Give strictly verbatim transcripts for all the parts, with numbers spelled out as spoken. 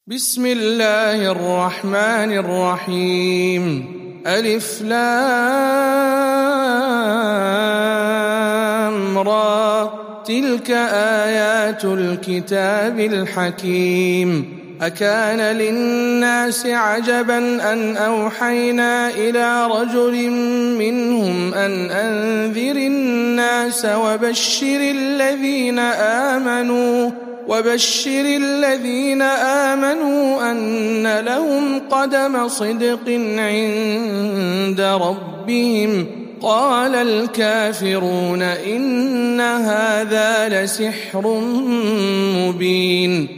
بسم الله الرحمن الرحيم. ألف لام را، تلك آيات الكتاب الحكيم. أكان للناس عجبا أن أوحينا إلى رجل منهم أن أنذر الناس وبشر الذين آمنوا وبشر الذين آمنوا أن لهم قدم صدق عند ربهم. قال الكافرون إن هذا لسحر مبين.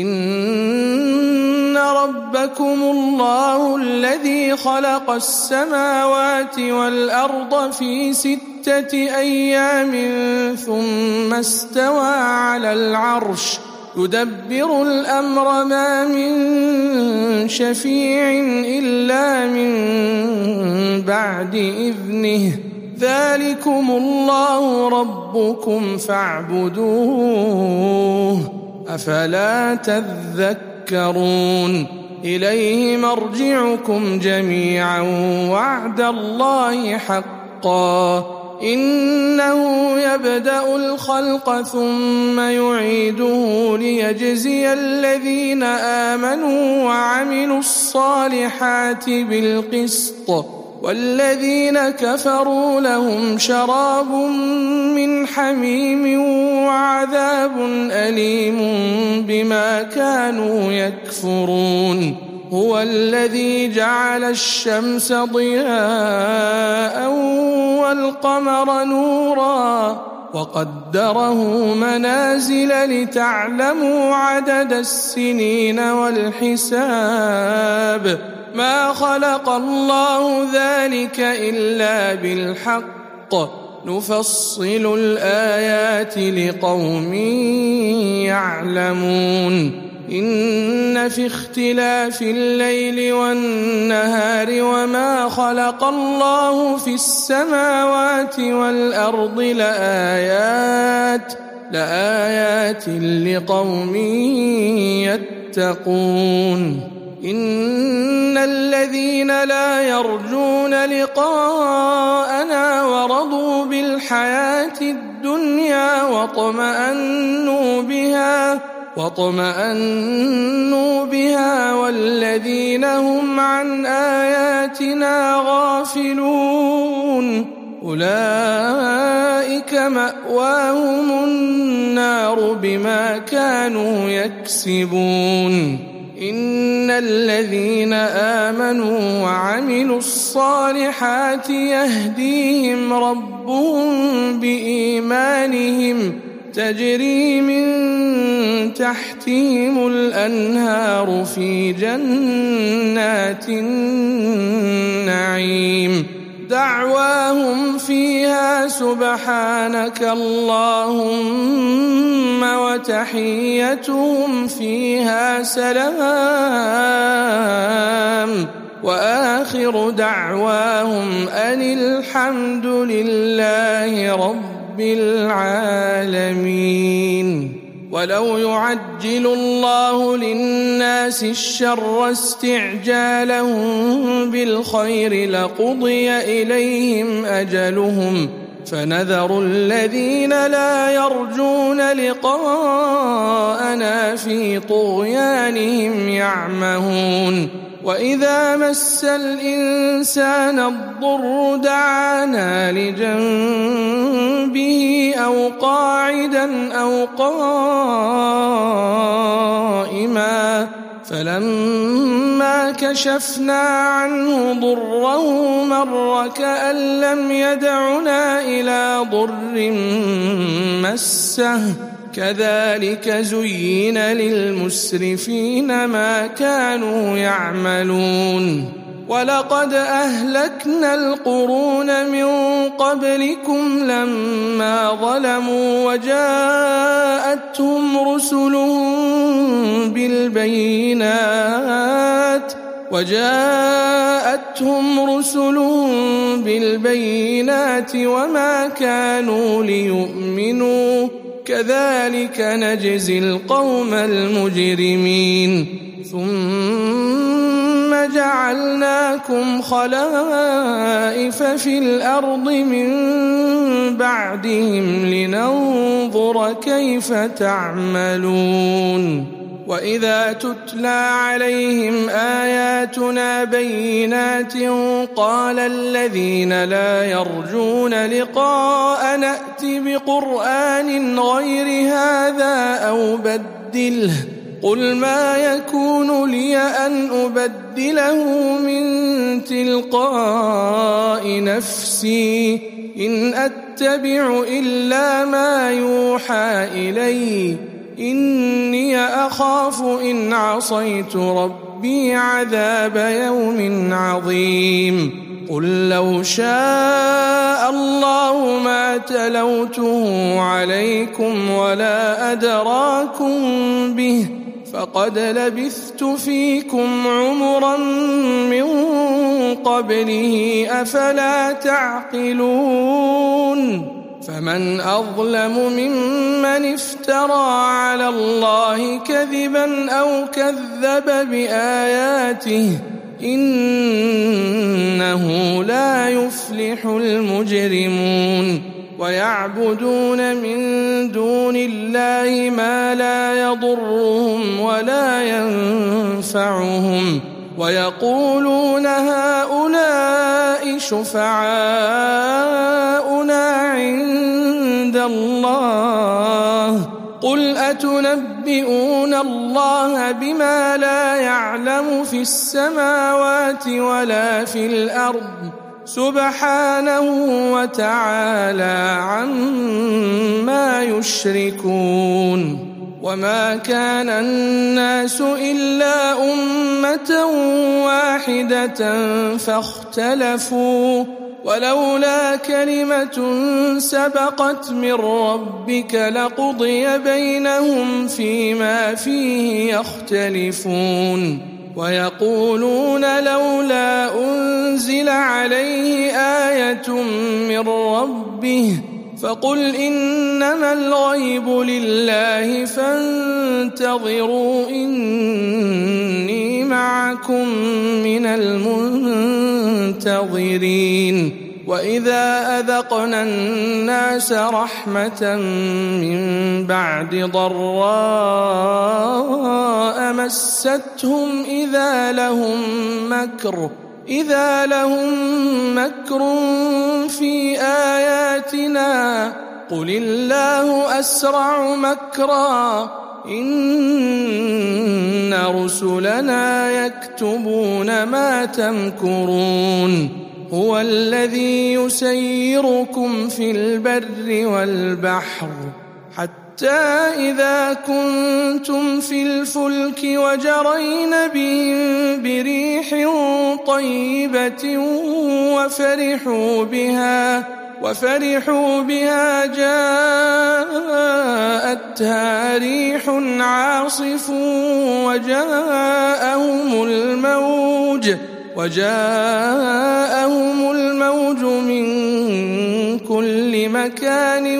إن ربكم الله الذي خلق السماوات والأرض في ستة أيام ثم استوى على العرش يدبر الأمر ما من شفيع إلا من بعد إذنه. ذلكم الله ربكم فاعبدوه أفلا تذكرون. إليه مرجعكم جميعا وعد الله حقا. إنه يبدأ الخلق ثم يعيده ليجزي الذين آمنوا وعملوا الصالحات بالقسط، والذين كفروا لهم شراب من حميم وعذاب أليم بما كانوا يكفرون. هو الذي جعل الشمس ضياء والقمر نورا وقدره منازل لتعلموا عدد السنين والحساب. ما خلق الله ذلك إلا بالحق، نفصل الآيات لقوم يعلمون. إن في اختلاف الليل والنهار وما خلق الله في السماوات والأرض لآيات لآيات لقوم يتقون. إن الذين لا يرجون لقاءنا ورضوا بالحياة الدنيا واطمأنوا بها واطمأنوا بها والذين هم عن آياتنا غافلون أولئك مأواهم النار بما كانوا يكسبون. إن الذين آمنوا وعملوا الصالحات يهديهم ربهم بإيمانهم تجري من تحتهم الأنهار في جنات النعيم. دعواهم فيها سبحانك اللهم وتحيتهم فيها سلام وآخر دعواهم أن الحمد لله رب العالمين. ولو يعجل الله للناس الشر استعجالهم بالخير لقضي إليهم أجلهم فنذر الذين لا يرجون لقاءنا في طغيانهم يعمهون. وإذا مس الإنسان الضر دعانا لجنبه أو قاعدا أو قائما فلما كشفنا عنه ضره مر كأن لم يدعنا إلى ضر مسه. كذلك زين للمسرفين ما كانوا يعملون. ولقد أهلكنا القرون من قبلكم لما ظلموا وجاءتهم رسلهم بالبينات وجاءتهم رسلهم بالبينات وما كانوا ليؤمنوا كذلك نجزي القوم المجرمين. ثم جعلناكم خلائف في الأرض من بعدهم لننظر كيف تعملون وإذا تتلى عليهم آياتنا بينات قال الذين لا يرجون لقاء نأت بقرآن غير هذا أو بدله قل ما يكون لي أن أبدله من تلقاء نفسي إن أتبع إلا ما يوحى إلي إني أخاف إن عصيت ربي عذاب يوم عظيم قل لو شاء الله ما تلوته عليكم ولا أدراكم به فقد لبثت فيكم عمرا من قبله أفلا تعقلون فمن أظلم ممن افترى على الله كذبا أو كذب بآياته إنه لا يفلح المجرمون ويعبدون من دون الله ما لا يضرهم ولا ينفعهم ويقولون هؤلاء شفعاؤنا عند الله قل أتنبئون الله بما لا يعلم في السماوات ولا في الأرض سبحانه وتعالى عما يشركون وما كان الناس إلا أمة واحدة فاختلفوا ولولا كلمة سبقت من ربك لقضي بينهم فيما فيه يختلفون ويقولون لولا أنزل عليه آية من ربه فقل إنما الغيب لله فانتظروا إني معكم من المنتظرين وإذا أذقنا الناس رحمة من بعد ضراء مستهم إذا لهم مكر إذا لهم مكر في آياتنا قل الله أسرع مكرا إن رسلنا يكتبون ما تمكرون هو الذي يسيركم في البر والبحر حتى إذا كنتم في الفلك وجرين بهم بريح طيبة وفرحوا بها وفرحوا بها جاءتها ريح عاصف وجاءهم الموج وجاءهم الموج من كل مكان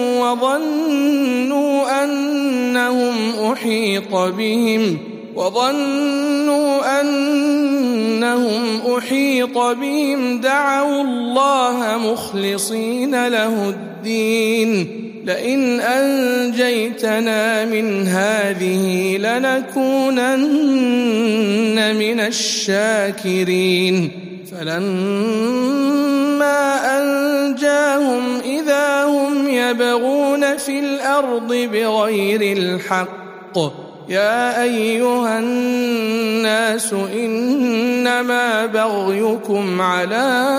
وظنوا أنهم أحيط بهم وظنوا أنهم أحيط بهم دعوا الله مخلصين له الدين لئن أنجيتنا من هذه لنكونن من الشاكرين فلما أنجاهم إذا هم يبغون في الأرض بغير الحق يا أيها الناس إنما بغيكم على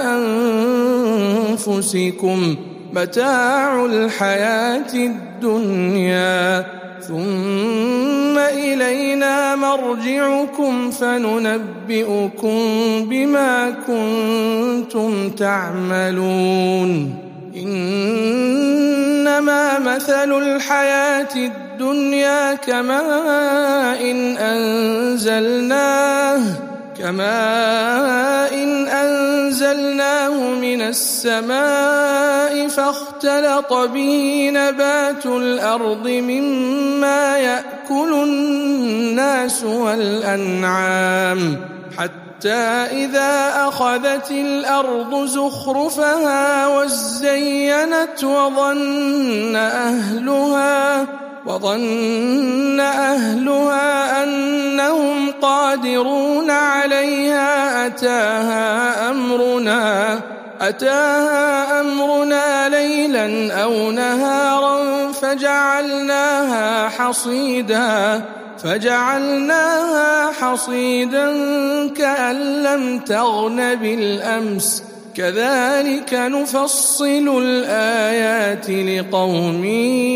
أنفسكم متاع الحياة الدنيا ثم إلينا مرجعكم فننبئكم بما كنتم تعملون إنما مثل الحياة الدنيا كماء إن أنزلناه كماء إن أنزلناه من السماء فاختلط به نبات الأرض مما يأكل الناس والأنعام حتى إذا أخذت الأرض زخرفها وزينت وظن أهلها وظن أهلها أنهم قادرون عليها أتاها أمرنا أتاها أمرنا ليلا أو نهارا فجعلناها حصيدا فجعلناها حصيدا كأن لم تغن بالأمس كذلك نفصل الآيات لقوم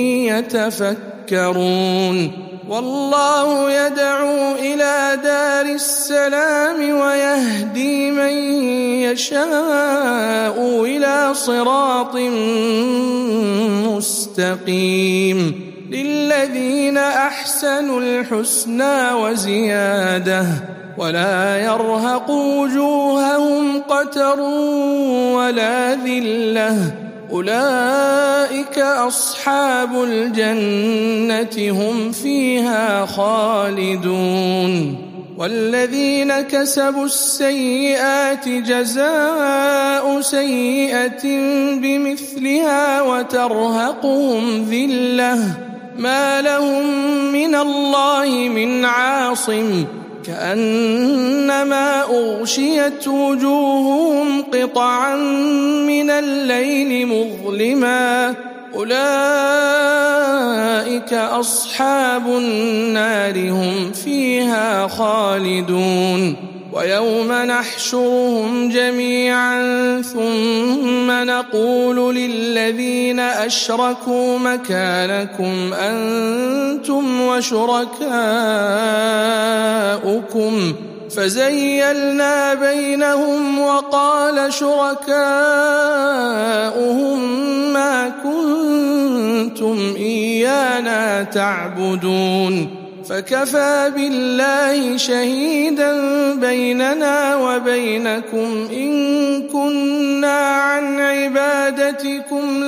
يتفكرون والله يدعو إلى دار السلام ويهدي من يشاء إلى صراط مستقيم للذين أحسنوا الحسنى وزيادة ولا يرهق وجوههم قتر ولا ذلة أولئك أصحاب الجنة هم فيها خالدون والذين كسبوا السيئات جزاء سيئة بمثلها وترهقهم ذلة ما لهم من الله من عاصم كأنما أغشيت وجوههم قطعا من الليل مظلما أولئك أصحاب النار هم فيها خالدون ويوم نحشرهم جميعا ثم نقول للذين أشركوا مكانكم أنتم وشركاؤكم فزيلنا بينهم وقال شركاؤهم ما كنتم إيانا تعبدون فكفى بالله شهيدا بيننا وبينكم إن كنا عن عبادتكم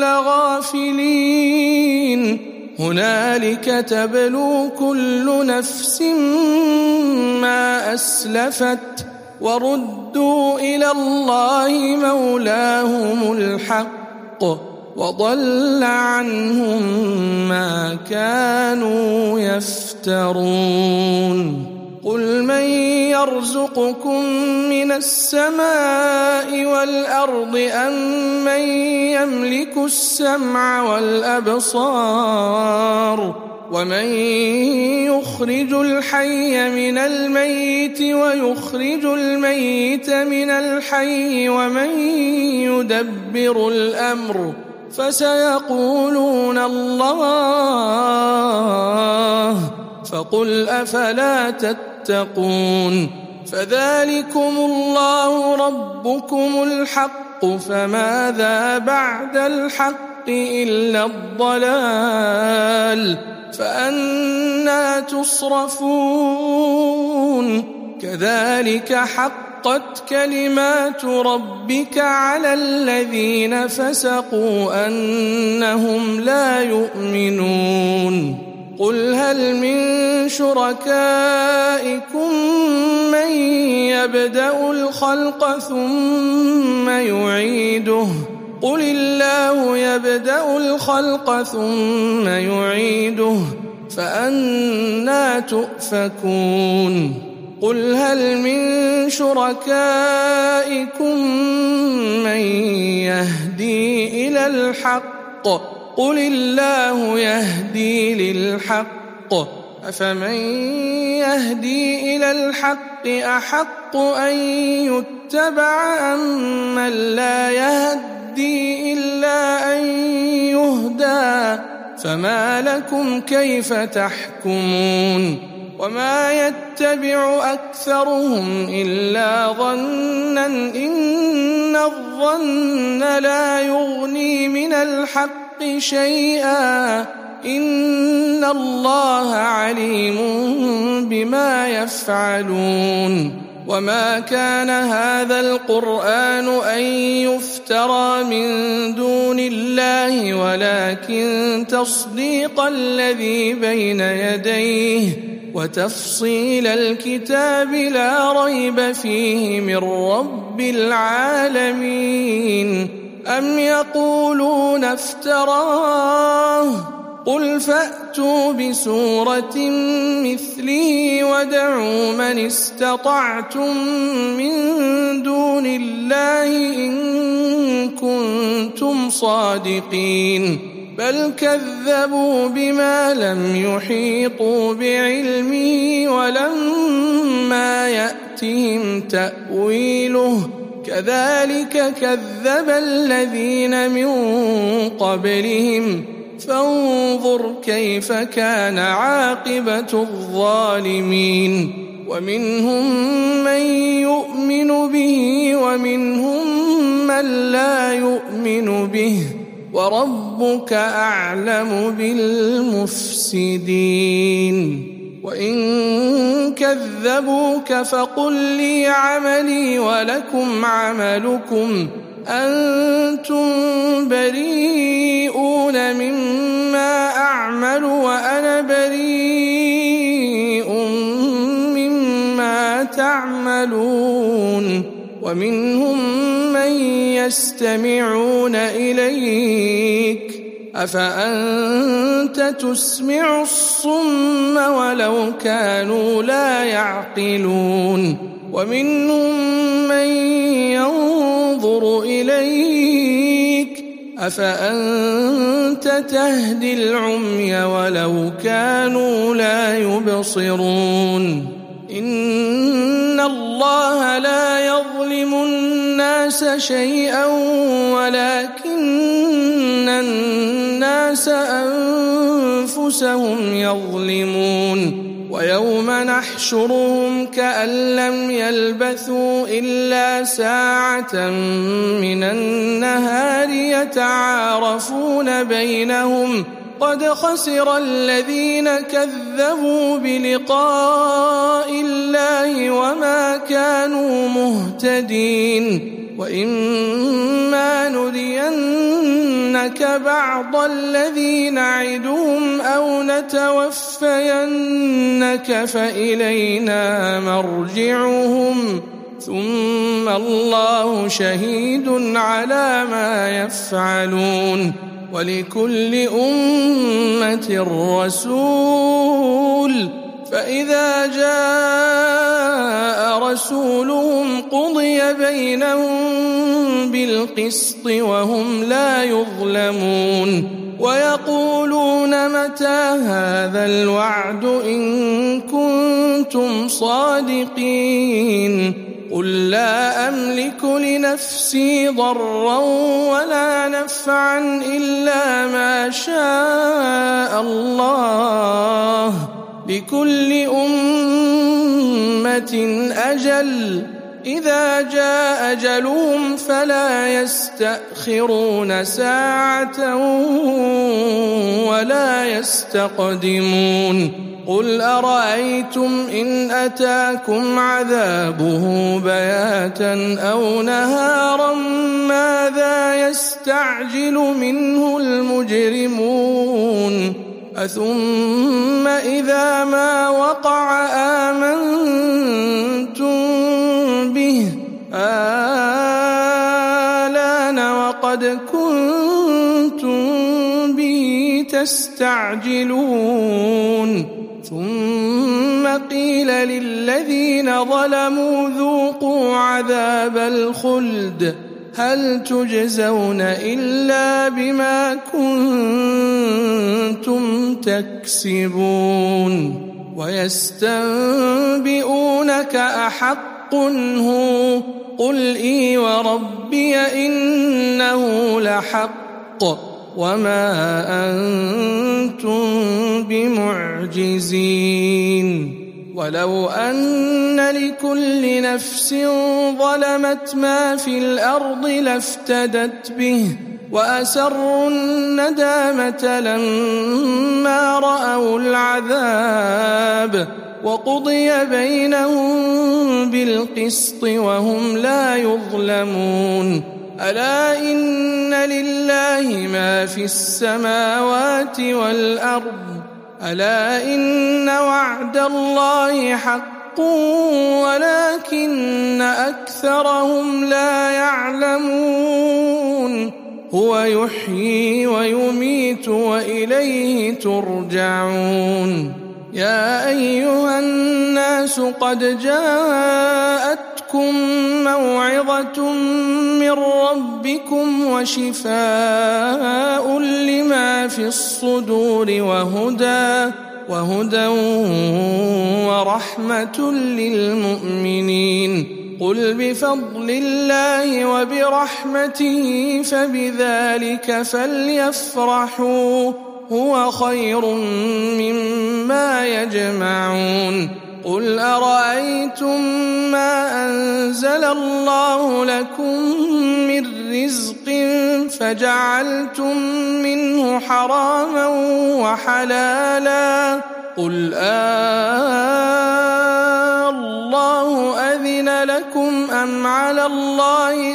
لغافلين هنالك تبلو كل نفس ما أسلفت وردوا إلى الله مولاهم الحق وضل عنهم ما كانوا يفترون قل من يرزقكم من السماء والأرض أم من يملك السمع والأبصار ومن يخرج الحي من الميت ويخرج الميت من الحي ومن يدبر الأمر فسيقولون الله فقل أفلا تتقون فذلكم الله ربكم الحق فماذا بعد الحق إلا الضلال فأنى تصرفون كذلك حقت كلمات ربك على الذين فسقوا أنهم لا يؤمنون قل هل من شركائكم من يبدأ الخلق ثم يعيده قل الله يبدأ الخلق ثم يعيده فأنى تؤفكون قل هل من شركائكم من يهدي إلى الحق قل الله يهدي للحق أفمن يهدي إلى الحق أحق أن يتبع أم من لا يهدي إلا أن يهدى فما لكم كيف تحكمون وما يتبع أكثرهم إلا ظنا إن الظن لا يغني من الحق شيئا إن الله عليم بما يفعلون وما كان هذا القرآن أن يفترى من دون الله ولكن تصديق الذي بين يديه وتفصيل الكتاب لا ريب فيه من رب العالمين. أم يقولون افتراه قل فأتوا بسورة مثله وادعوا من استطعتم من دون الله إن كنتم صادقين. بل كذبوا بما لم يحيطوا بعلمه ولما يأتهم تأويله كذلك كذب الذين من قبلهم فانظر كيف كان عاقبة الظالمين. ومنهم من يؤمن به ومنهم من لا يؤمن به وربك أعلم بالمفسدين. وإن كذبوك فقل لي عملي ولكم عملكم أنتم بريئون مما أعمل وأنا بريء مما تعملون. ومنهم من يستمعون إليك أفأنت تسمع الصم ولو كانوا لا يعقلون. ومنهم من ينظر إليك أفأنت تهدي العمي ولو كانوا لا يبصرون. إن الله لا يظلم الناس شيئا ولكن الناس أنفسهم يظلمون. ويوم نحشرهم كأن لم يلبثوا إلا ساعة من النهار يتعارفون بينهم قد خسر الذين كذبوا بلقاء الله وما كانوا مهتدين. وإما نرينك بعض الذي نعدهم أو نتوفينك فإلينا مرجعهم ثم الله شهيد على ما يفعلون. ولكل أمة رسول فإذا جاء رسولهم قضي بينهم بالقسط وهم لا يظلمون. ويقولون متى هذا الوعد إن كنتم صادقين. قل لا أملك لنفسي ضرا ولا نفعا إلا ما شاء الله لكل أمة أجل إذا جاء أجلهم فلا يستأخرون ساعة ولا يستقدمون. قل أرأيتم إن أتاكم عذابه بياتا أو نهارا ماذا يستعجل منه المجرمون. أثم إذا ما وقع آمنتم به آلان وقد كنتم به تستعجلون. ثم قيل للذين ظلموا ذوقوا عذاب الخلد هل تجزون إلا بما كنتم تكسبون. ويستنبئونك أحق هو قل إي وربي إنه لحق وما أنتم بمعجزين. ولو أن لكل نفس ظلمت ما في الأرض لافتدت به وأسروا الندامة لما رأوا العذاب وقضي بينهم بالقسط وهم لا يظلمون ألا إن لله ما في السماوات والأرض ألا إن وعد الله حق ولكن أكثرهم لا يعلمون هو يحيي ويميت وإليه ترجعون يا أيها الناس قد جاءتكم موعظة من ربكم وشفاء لما في الصدور وهدى وهدى ورحمة للمؤمنين قل بفضل الله وبرحمته فبذلك فليفرحوا هو خير مما يجمعون قل أرأيتم ما أنزل الله لكم من رزق فجعلتم منه حراما وحلالا قل آه الله أذن لكم أم على الله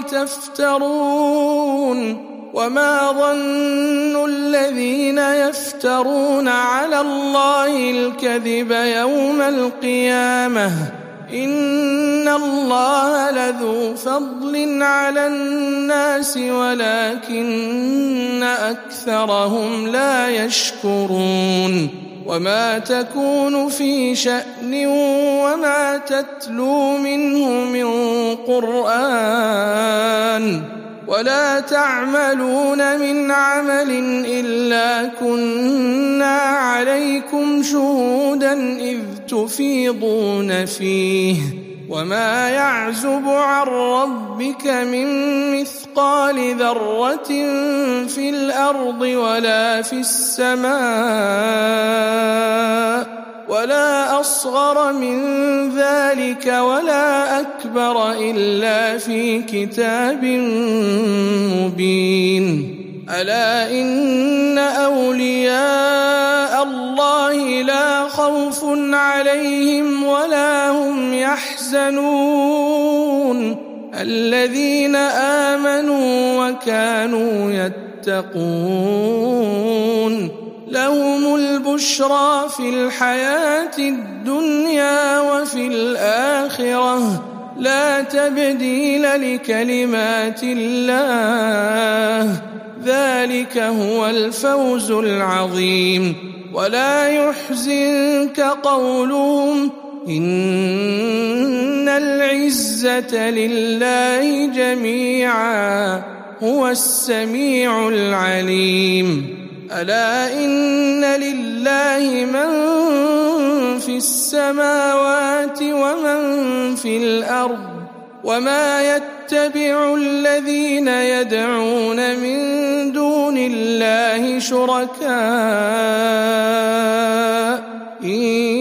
تفترون وما ظن الذين يفترون على الله الكذب يوم القيامة إن الله لذو فضل على الناس ولكن أكثرهم لا يشكرون وما تكون في شأن وما تتلو منه من قرآن ولا تعملون من عمل إلا كنا عليكم شهودا إذ تفيضون فيه وما يعزب عن ربك من مثقال ذرة في الأرض ولا في السماء ولا أصغر من ذلك ولا أكبر إلا في كتاب مبين ألا إن أولياء الله لا خوف عليهم ولا هم يحزنون الذين آمنوا وكانوا يتقون لهم البشرى في الحياة الدنيا وفي الآخرة لا تبديل لكلمات الله ذلك هو الفوز العظيم ولا يحزنك قولهم إن العزة لله جميعا هو السميع العليم ألا إن لله من في السماوات ومن في الأرض وما يتبع الذين يدعون من دون الله شركاء إن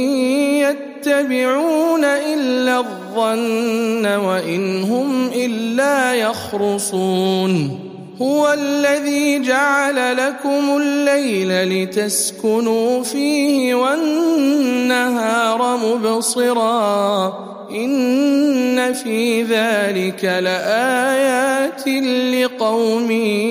يتبعون إلا الظن وإن هم إلا يخرصون هو الذي جعل لكم الليل لتسكنوا فيه والنهار مبصرا إن في ذلك لآيات لقوم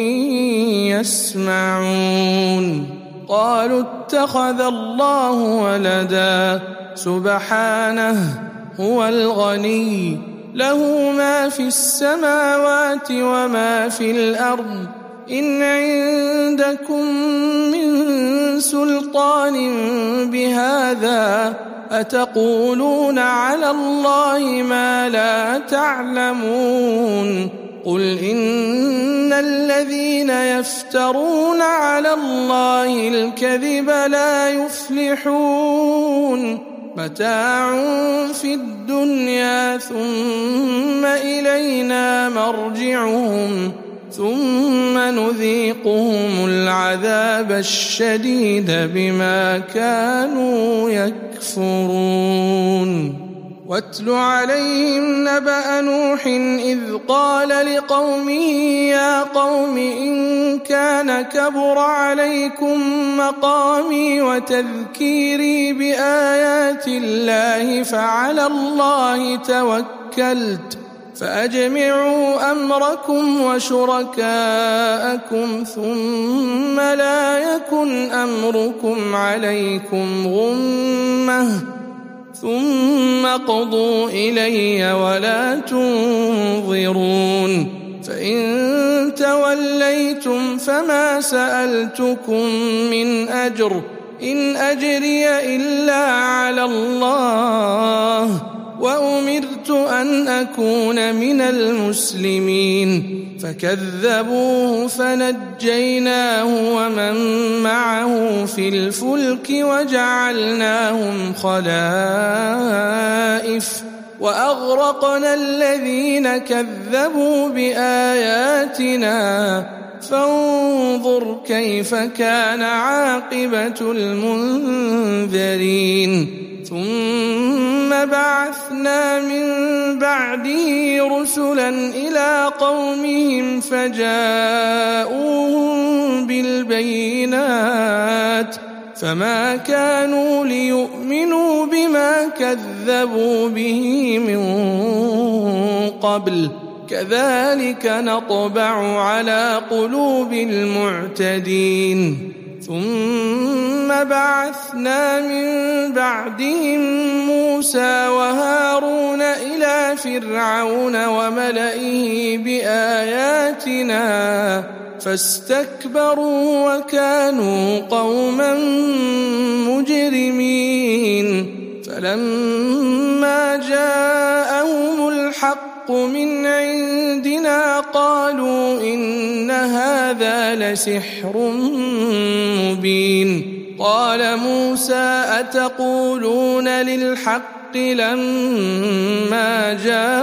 يسمعون قالوا اتخذ الله ولدا سبحانه هو الغني له ما في السماوات وما في الأرض إن عندكم من سلطان بهذا أتقولون على الله ما لا تعلمون قل إن الذين يفترون على الله الكذب لا يفلحون متاع في الدنيا ثم إلينا مرجعهم ثم نذيقهم العذاب الشديد بما كانوا يكفرون واتل عليهم نبأ نوح إذ قال لقومه يا قوم إن كان كبر عليكم مقامي وتذكيري بآيات الله فعلى الله توكلت فأجمعوا أمركم وشركاءكم ثم لا يكن أمركم عليكم غمة ثم قضوا إلي ولا تنظرون فإن توليتم فما سألتكم من أجر إن أجري إلا على الله وأمرت أن أكون من المسلمين فكذبوه فنجيناه ومن معه في الفلك وجعلناهم خلائف وأغرقنا الذين كذبوا بآياتنا فانظر كيف كان عاقبة المنذرين ثم بعثنا من بعده رسلا إلى قومهم فجاءوهم بالبينات فما كانوا ليؤمنوا بما كذبوا به من قبل كذلك نطبع على قلوب المعتدين ثم بعثنا من بعدهم موسى وهارون إلى فرعون وملئه بآياتنا فاستكبروا وكانوا قوما مجرمين فلما جاءهم الحق من عندنا قالوا إن هذا لسحر مبين قال موسى أتقولون للحق لما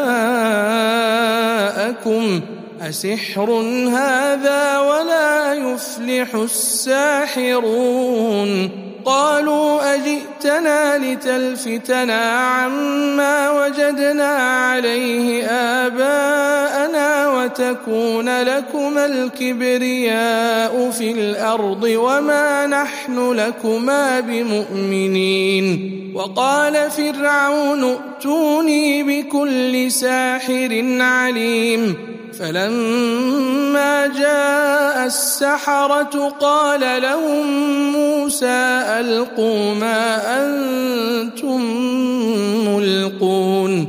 جاءكم أسحر هذا ولا يفلح الساحرون قالوا أجئتنا لتلفتنا عما وجدنا عليه آباءنا وتكون لكما الكبرياء في الأرض وما نحن لكما بمؤمنين وقال فرعون ائتوني بكل ساحر عليم فلما جاء السحرة قال لهم موسى ألقوا ما أنتم ملقون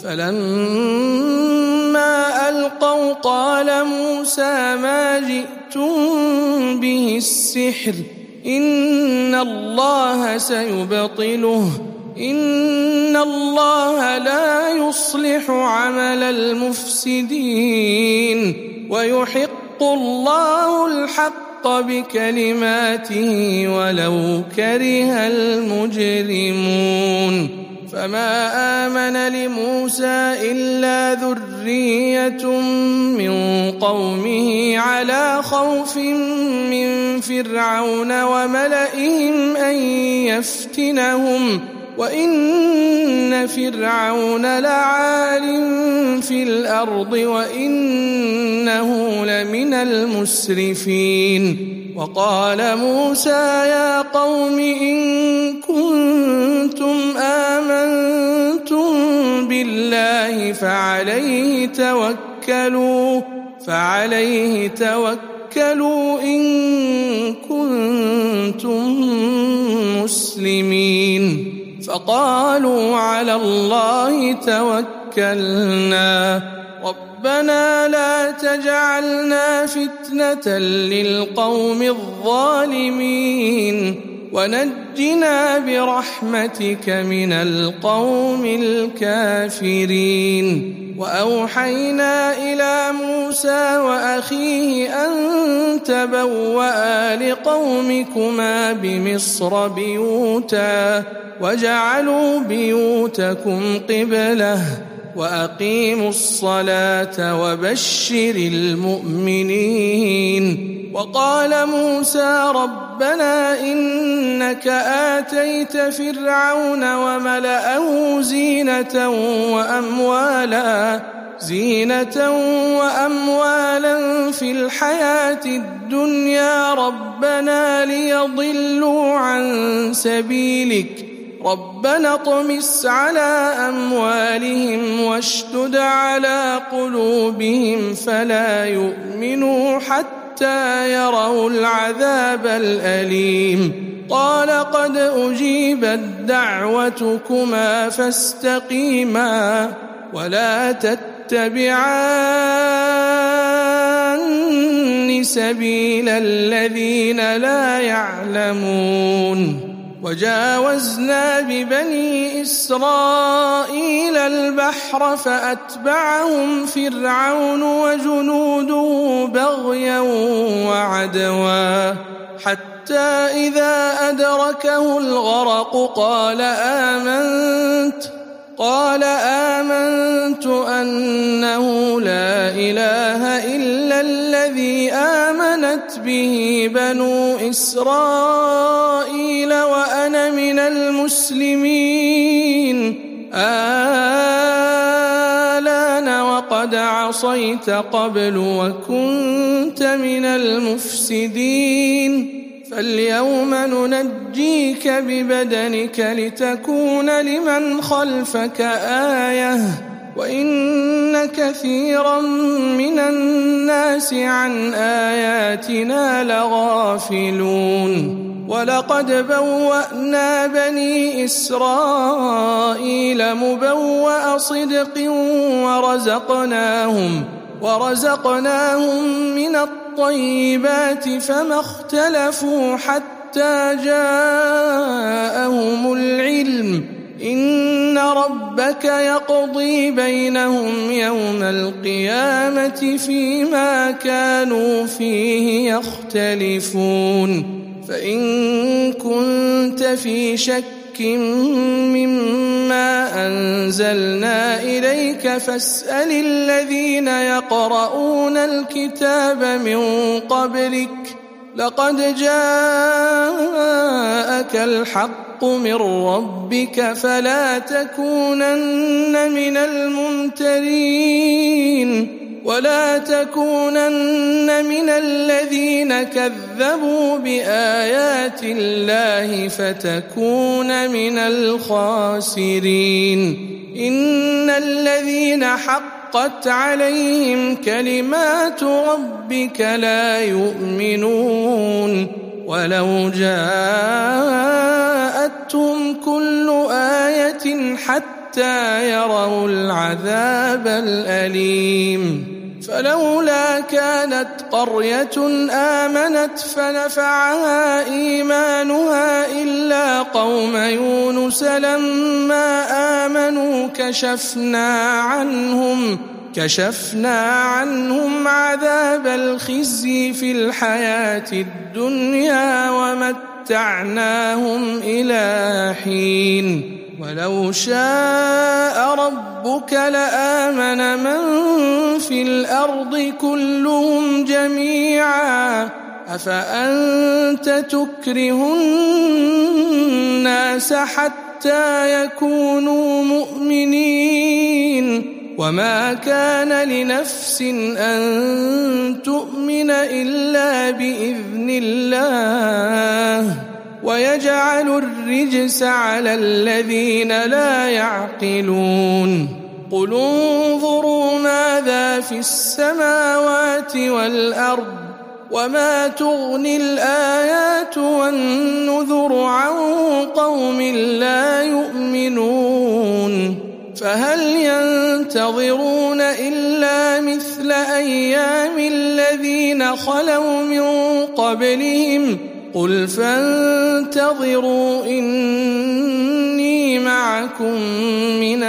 فلما ألقوا قال موسى ما جئتم به السحر إن الله سيبطله إن الله لا يصلح عمل المفسدين ويحق الله الحق بكلماته ولو كره المجرمون فما آمن لموسى إلا ذرية من قومه على خوف من فرعون وملئهم أن يفتنهم وإن فرعون لعال في الأرض وإنه لمن المسرفين وقال موسى يا قوم إن كنتم آمنتم بالله فعليه توكلوا فعليه توكلوا إن كنتم مسلمين فقالوا على الله توكلنا ربنا لا تجعلنا فتنة للقوم الظالمين ونجنا برحمتك من القوم الكافرين وأوحينا إلى موسى وأخيه أن تبوأ لقومكما بمصر بيوتا وجعلوا بيوتكم قبلة وأقيموا الصلاة وبشر المؤمنين. وقال موسى ربنا إنك آتيت فرعون وملأه زينة وأموالا زينة وأموالا في الحياة الدنيا ربنا ليضلوا عن سبيلك ربنا اطمس على أموالهم واشدد على قلوبهم فلا يؤمنوا حتى يروا العذاب الأليم. قال قد أجيبت دعوتكما فاستقيما ولا تتبعان سبيل الذين لا يعلمون. وجاوزنا ببني إسرائيل البحر فأتبعهم فرعون وجنوده بغيا وعدوا حتى إذا أدركه الغرق قال آمنت قال آمنت أنه لا إله إلا الذي آمنت به بنو إسرائيل وأنا من المسلمين. آلان وقد عصيت قبل وكنت من المفسدين فاليوم ننجيك ببدنك لتكون لمن خلفك آية وإن كثيرا من الناس عن آياتنا لغافلون. ولقد بوأنا بني إسرائيل مبوأ صدق ورزقناهم ورزقناهم من الطيبات فما اختلفوا حتى جاءهم العلم إن ربك يقضي بينهم يوم القيامة فيما كانوا فيه يختلفون. فإن كنت في شك مما أنزلنا إليك فاسأل الذين يقرؤون الكتاب من قبلك لقد جاءك الحق من ربك فلا تكونن من الممترين ولا تكونن من الذين كذبوا بآيات الله فتكون من الخاسرين. إن الذين حقت عليهم كلمات ربك لا يؤمنون ولو جاءتهم كل آية حتى يروا العذاب الأليم. فلولا كانت قرية آمنت فنفعها إيمانها إلا قوم يونس لما آمنوا كشفنا عنهم كشفنا عنهم عذاب الخزي في الحياة الدنيا ومتعناهم إلى حين. ولو شاء ربك لآمن من في الأرض كلهم جميعا أفأنت تكره الناس حتى يكونوا مؤمنين وما كان لنفس أن تؤمن إلا بإذن الله ويجعل الرجس على الذين لا يعقلون. قل انظروا ماذا في السماوات والأرض وما تغني الآيات والنذر عن قوم لا يؤمنون. فهل ينتظرون إلا مثل أيام الذين خلوا من قبلهم قل فانتظروا إني معكم من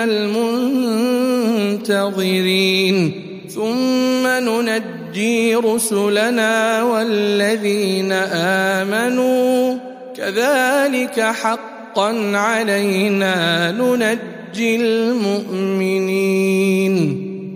المنتظرين ثم ننجي رسلنا والذين آمنوا كذلك حقا علينا ننجي المؤمنين.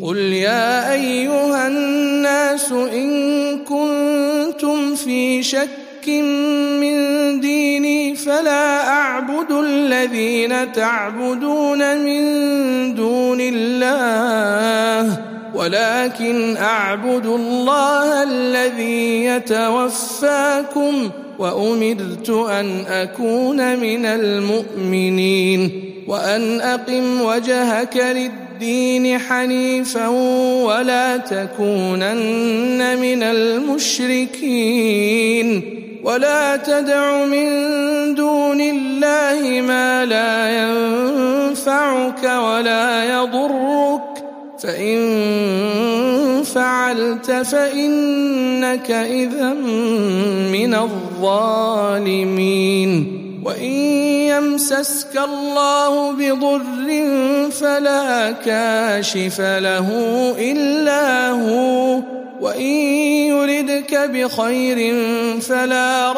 قل يا أيها الناس إن كنتم في شك من ديني فلا أعبد الذين تعبدون من دون الله ولكن أعبد الله الذي يتوفاكم وأمرت أن أكون من المؤمنين وأن أقم وجهك للدين حنيفا ولا تكونن من المشركين ولا تدع من دون الله ما لا ينفعك ولا يضرك فإن فعلت فإنك إذا من الظالمين وإن يمسسك الله بضر فلا كاشف له إلا هو وإن يردك بخير فلا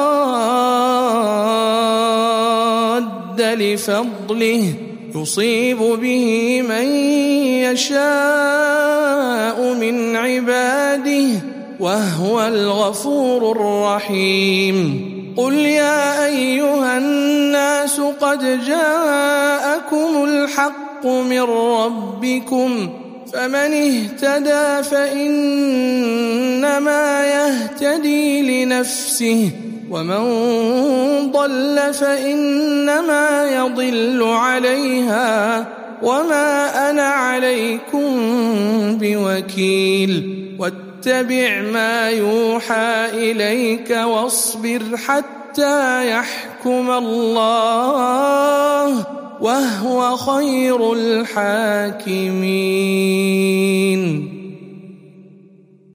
راد لفضله يصيب به من يشاء من عباده وهو الغفور الرحيم قل يا أيها الناس قد جاءكم الحق من ربكم فمن اهتدى فإنما يهتدي لنفسه ومن ضل فإنما يضل عليها وما أنا عليكم بوكيل واتبع ما يوحى إليك واصبر حتى يحكم الله وهو خير الحاكمين.